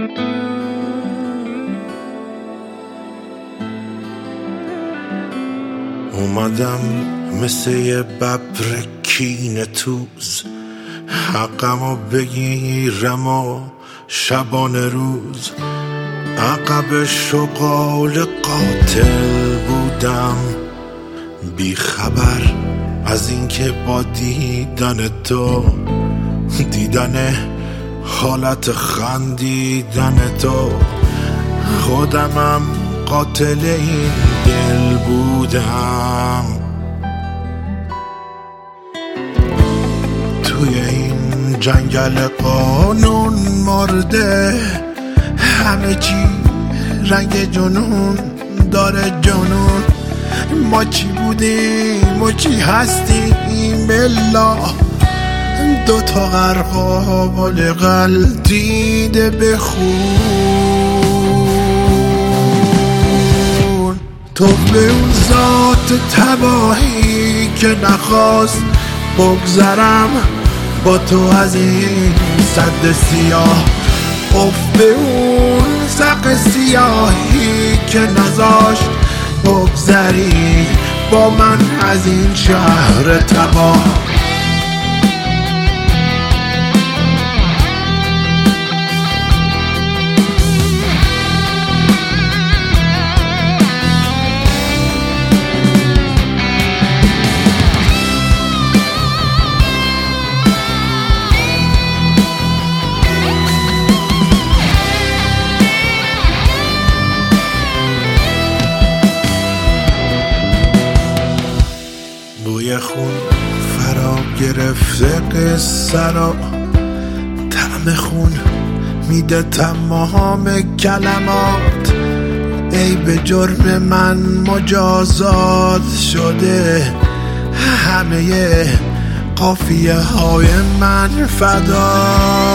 اومدم مثل یه ببر کینه توز، حقمو بگیرم و شبانه روز. عقب شغال قاتل بودم، بی خبر از اینکه با دیدن تو، دیدن حالت خندیدن تو، خودمم قاتل این دل بودم. توی این جنگل قانون مرده، همه چی رنگ جنون داره جنون. ما چی بودیم و چی هستیم الا دوتا غرقال غلطیده به خون. تو به اون ذات تباهی که نخواست بگذرم با تو از این سد سیاه، اف به اون سق سیاهی که نذاشت بگذری با من از این شهر تباه. بوی خون فرا گرفته قصه را، طعم خون میده تمام کلمات. ای به جرم من مجازات شده، همه قافیه های من فدا.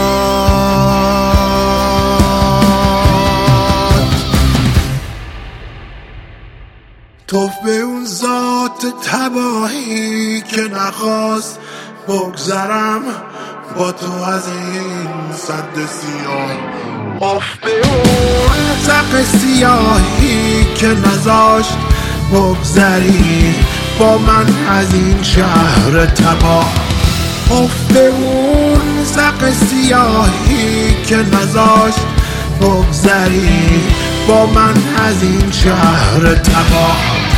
توف به اون ذات تباهی که نخواست بگذرم با تو از این سد سیاه، اف به اون سق سیاهی که نذاشت بگذری با من از این شهر تباه. اف به اون سق سیاهی که نذاشت بگذری با من از این شهر تباه.